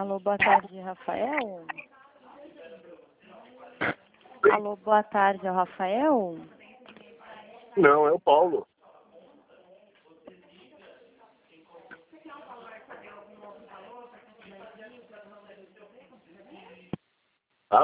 Alô, boa tarde, Rafael? Alô, boa tarde, é o Rafael? Não, é o Paulo.